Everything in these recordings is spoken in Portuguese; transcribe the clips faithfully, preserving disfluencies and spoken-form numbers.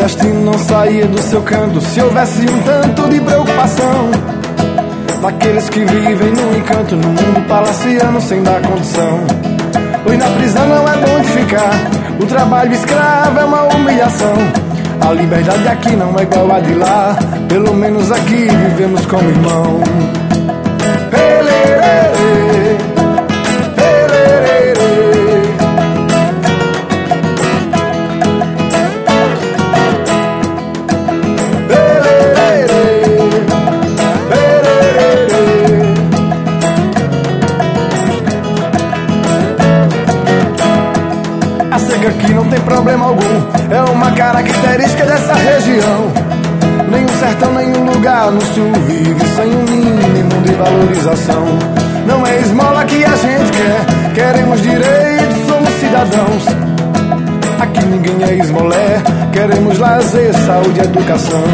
nordestino não saía do seu canto se houvesse um tanto de preocupação. Daqueles que vivem no encanto, no mundo palaciano sem dar condição. Pois na prisão não é bom de ficar, o trabalho escravo é uma humilhação. A liberdade aqui não é igual a de lá, pelo menos aqui vivemos como irmão. Aqui não tem problema algum, é uma característica dessa região. Nenhum sertão, nenhum lugar no sul vive sem um mínimo de valorização. Não é esmola que a gente quer, queremos direitos, somos cidadãos. Aqui ninguém é esmolé, queremos lazer, saúde e educação.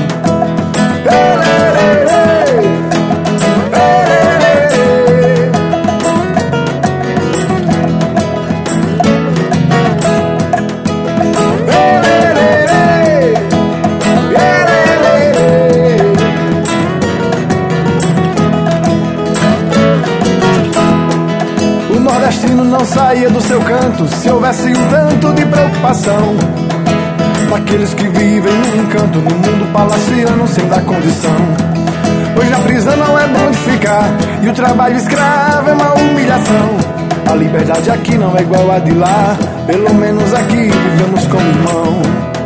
O nordestino não saía do seu canto se houvesse um tanto de preocupação. Daqueles que vivem no encanto, no mundo palaciano sem dar condição. Pois na prisão não é bom de ficar, e o trabalho escravo é uma humilhação. A liberdade aqui não é igual a de lá, pelo menos aqui vivemos como irmão.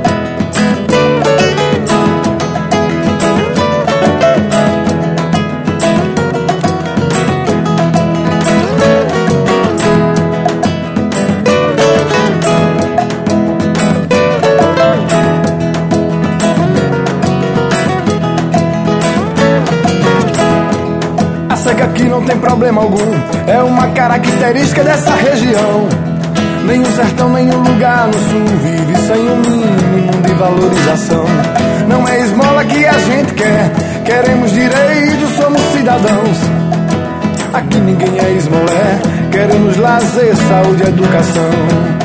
Que aqui não tem problema algum, é uma característica dessa região. Nenhum sertão, nenhum lugar no sul vive sem um mínimo de valorização. Não é esmola que a gente quer, queremos direitos, somos cidadãos. Aqui ninguém é esmolé, queremos lazer, saúde e educação.